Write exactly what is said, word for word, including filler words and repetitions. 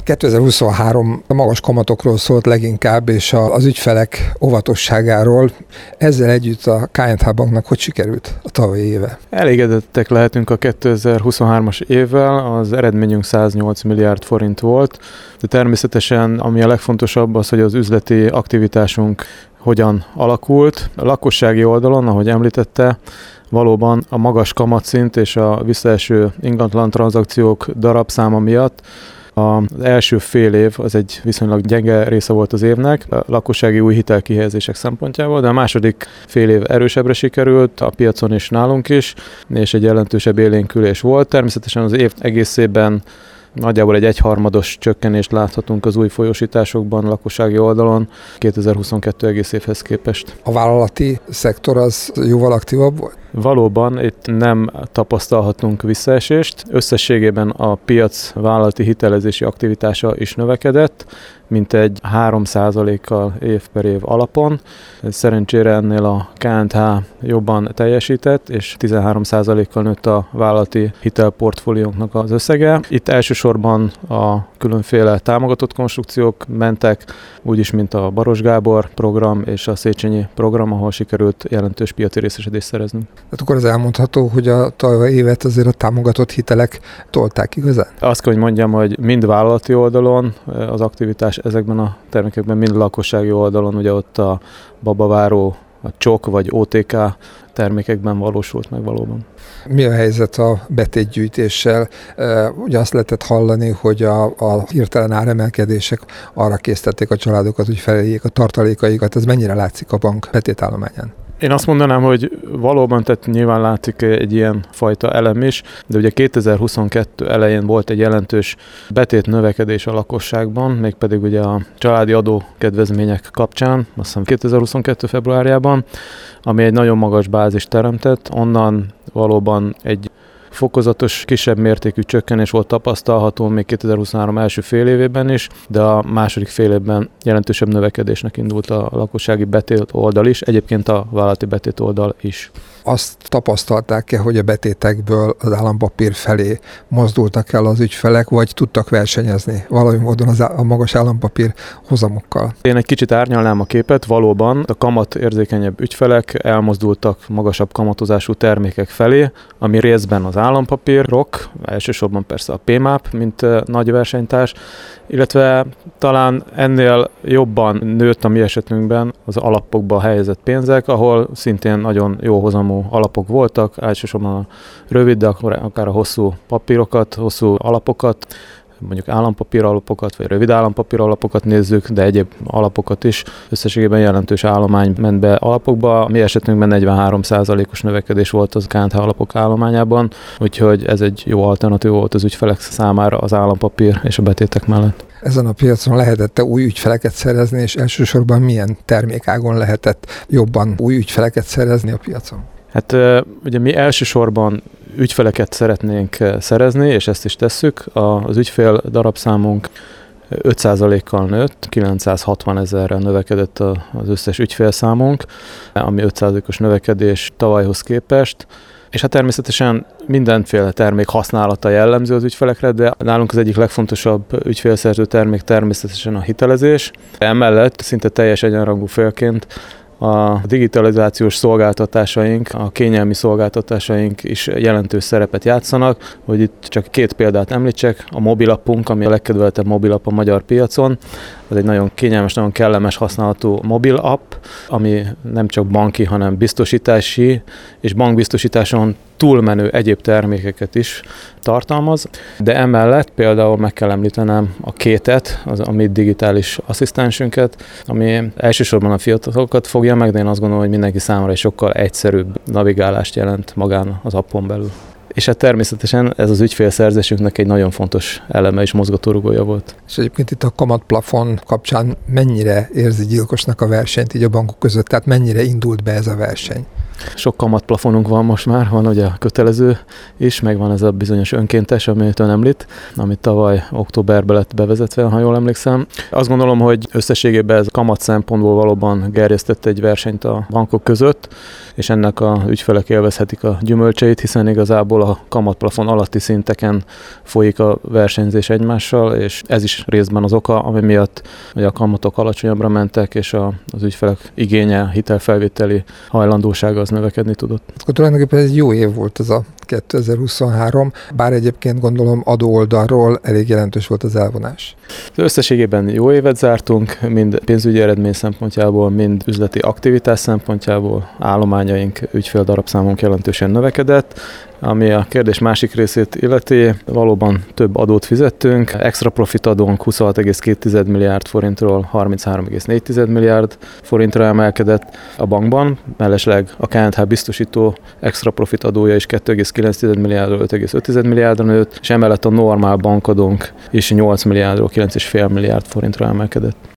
kétezer-huszonhárom a magas kamatokról szólt leginkább, és az ügyfelek óvatosságáról. Ezzel együtt a ká és há Banknak hogy sikerült a tavalyi éve? Elégedettek lehetünk a kétezer-huszonhármas évvel, az eredményünk száznyolc milliárd forint volt, de természetesen ami a legfontosabb az, hogy az üzleti aktivitásunk hogyan alakult. A lakossági oldalon, ahogy említette, valóban a magas kamatszint és a visszaeső ingatlan tranzakciók darabszáma miatt az első fél év az egy viszonylag gyenge része volt az évnek, a lakossági új hitelkihelyezések szempontjából, de a második fél év erősebbre sikerült, a piacon is nálunk is, és egy jelentősebb élénkülés volt. Természetesen az év egészében nagyjából egy egyharmados csökkenést láthatunk az új folyósításokban, a lakossági oldalon kétezer-huszonkettő egész évhez képest. A vállalati szektor az jóval aktívabb volt? Valóban itt nem tapasztalhatunk visszaesést. Összességében a piac vállalati hitelezési aktivitása is növekedett, mintegy három százalékkal év per év alapon. Szerencsére ennél a ká és há jobban teljesített, és tizenhárom százalékkal nőtt a vállalati hitelportfóliónknak az összege. Itt elsősorban a különféle támogatott konstrukciók mentek, úgyis, mint a Baros Gábor program és a Széchenyi program, ahol sikerült jelentős piaci részesedést szerezni. Hát akkor az elmondható, hogy a tavalyi évet azért a támogatott hitelek tolták igazán? Azt kell, hogy mondjam, hogy mind vállalati oldalon az aktivitás ezekben a termékekben, mind lakossági oldalon, ugye ott a babaváró, a csok vagy o té ká termékekben valósult meg valóban. Mi a helyzet a betétgyűjtéssel? Ugye azt lehetett hallani, hogy a, a hirtelen áremelkedések arra késztették a családokat, hogy feleljék a tartalékaikat. Ez mennyire látszik a bank betétállományán? Én azt mondanám, hogy valóban, tehát nyilván látszik egy ilyen fajta elem is, de ugye kétezer-huszonkettő elején volt egy jelentős betét növekedés a lakosságban, mégpedig ugye a családi adókedvezmények kapcsán, azt hiszem kétezer-huszonkettő februárjában, ami egy nagyon magas bázist teremtett, onnan valóban egy fokozatos, kisebb mértékű csökkenés volt tapasztalható még kétezer-huszonhárom első fél évében is, de a második fél évben jelentősebb növekedésnek indult a lakossági betét oldal is, egyébként a vállalati betét oldal is. Azt tapasztalták-e, hogy a betétekből az állampapír felé mozdultak el az ügyfelek, vagy tudtak versenyezni valami módon az a magas állampapír hozamokkal? Én egy kicsit árnyalnám a képet, valóban a kamat érzékenyebb ügyfelek elmozdultak magasabb kamatozású termékek felé, ami részben az állampapírok, elsősorban persze a pé máp, mint nagy versenytárs, illetve talán ennél jobban nőtt a mi esetünkben az alapokba helyezett pénzek, ahol szintén nagyon jó hozamú alapok voltak, elsősorban a rövid, de akár a hosszú papírokat, hosszú alapokat, mondjuk állampapír alapokat, vagy rövid állampapír alapokat nézzük, de egyéb alapokat is. Összességében jelentős állomány ment be alapokba. A mi esetünkben negyvenhárom százalékos növekedés volt az ká és há alapok állományában, úgyhogy ez egy jó alternatív volt az ügyfelek számára az állampapír és a betétek mellett. Ezen a piacon lehetett új ügyfeleket szerezni, és elsősorban milyen termékágon lehetett jobban új ügyfeleket szerezni a piacon? Hát ugye mi elsősorban ügyfeleket szeretnénk szerezni, és ezt is tesszük. Az ügyfél darabszámunk öt százalékkal nőtt, kilencszázhatvan ezerrel növekedett az összes ügyfélszámunk, ami öt százalékos növekedés tavalyhoz képest. És hát természetesen mindenféle termék használata jellemző az ügyfelekre, de nálunk az egyik legfontosabb ügyfélszerző termék természetesen a hitelezés. Emellett szinte teljes egyenrangú félként a digitalizációs szolgáltatásaink, a kényelmi szolgáltatásaink is jelentős szerepet játszanak, hogy itt csak két példát említsek. A mobilappunk, ami a legkedveltebb mobilap a magyar piacon, az egy nagyon kényelmes, nagyon kellemes használatú mobil app, ami nem csak banki, hanem biztosítási és bankbiztosításon túlmenő egyéb termékeket is tartalmaz, de emellett például meg kell említenem a Kétet, az a mi digitális asszisztensünket, ami elsősorban a fiatalokat fogja meg, de én azt gondolom, hogy mindenki számára egy sokkal egyszerűbb navigálást jelent magán az appon belül. És hát természetesen ez az ügyfélszerzésünknek egy nagyon fontos eleme és mozgatórugója volt. És egyébként itt a kamatplafon kapcsán mennyire érzi gyilkosnak a versenyt így a bankok között, tehát mennyire indult be ez a verseny? Sok kamatplafonunk van most már, van ugye a kötelező is, meg van ez a bizonyos önkéntes, amit ön említ, amit tavaly októberben lett bevezetve, ha jól emlékszem. Azt gondolom, hogy összességében ez kamat szempontból valóban gerjesztett egy versenyt a bankok között, és ennek a ügyfelek élvezhetik a gyümölcseit, hiszen igazából a kamatplafon alatti szinteken folyik a versenyzés egymással, és ez is részben az oka, ami miatt a kamatok alacsonyabbra mentek, és a, az ügyfelek igénye, hitelfelvételi hajlandósága az növekedni tudott. Akkor tulajdonképpen ez jó év volt ez a kétezer-huszonhárom, bár egyébként gondolom adó oldalról elég jelentős volt az elvonás. Az összességében jó évet zártunk, mind pénzügyi eredmény szempontjából, mind üzleti aktivitás szempontjából, állományaink, ügyféldarabszámunk jelentősen növekedett. Ami a kérdés másik részét illeti, valóban több adót fizettünk, extra profit adónk huszonhat egész két milliárd forintról harminchárom egész négy milliárd forintra emelkedett a bankban, mellesleg a ká en há biztosító extra profit adója is kettő egész kilenc milliárdról öt egész öt milliárdra nőtt, és emellett a normál bankadónk is nyolc milliárdról kilenc egész öt milliárd forintra emelkedett.